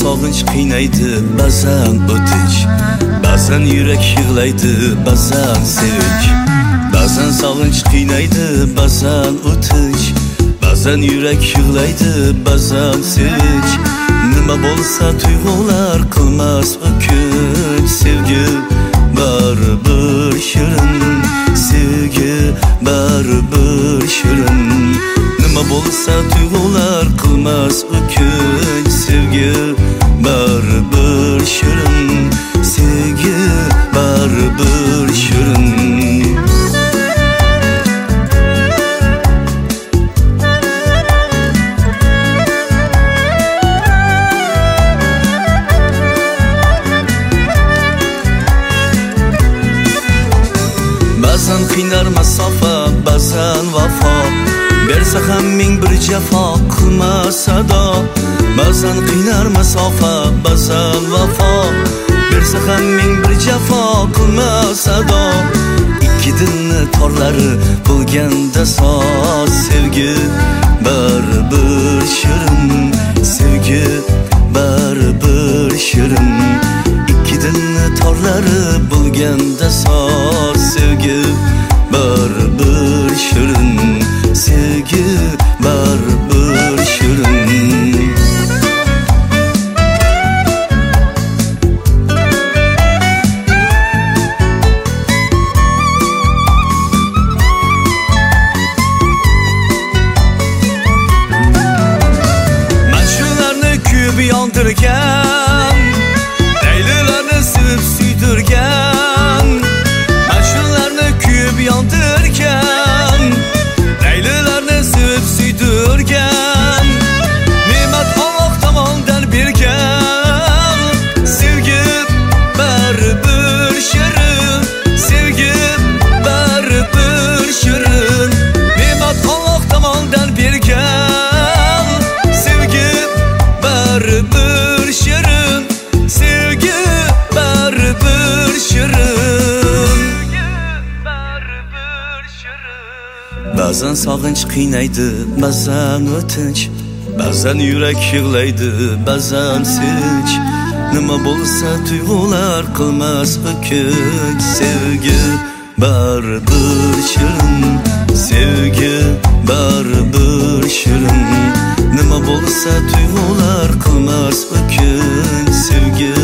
sog'inch qiynaydi, ba'zan o'tinch, ba'zan yurak yig'laydi, ba'zan sevinch. Ba'zan sog'inch qiynaydi, ba'zan o'tinch, ba'zan yurak yig'laydi, ba'zan sevinch. Nima bo'lsa tuyg'ular qilmas o'kinch. Sevgi baribir shirin, sevgi baribir shirin. Nima bo'lsa tuyg'ular qilmas o'kinch. Sevgi baribir shirin, sevgi baribir shirin. Ba'zan qiynar masofa, ba'zan vafo, bersa ham ming bir jafo, qilmas ado. Ba'zan qiynar masofa, ba'zan vafo, bersa ham ming bir jafo, qilmas ado. Ikki dilni torlari bo'lganda soz, sevgi baribir shirin, sevgi baribir shirin. Ikki dilni torlari bo'lganda soz, sevgi baribir shirin, sevgi baribir shirin. Mash'ullarni kuyib yondirgan, laylilarni sevib suydirgan. Mash'ullarni kuyib yondirgan, laylilarni sevib suydirgan. Ne'mat Alloh tomonidan bergan, sevgi baribir shirin, sevgi baribir shirin. Ne'mat Alloh tomonidan bergan, sevgi baribir shirin, sevgi baribir shirin. Ba'zan sog'inch qiynaydi, ba'zan o'tinch, ba'zan yurak yig'laydi, ba'zan sevinch. Nima bo'lsa tuyg'ular qilmas o'kinch. Sevgi baribir shirin, sevgi baribir shirin. Nima bo'lsa tuyg'ular qilmas o'kinch. Sevgi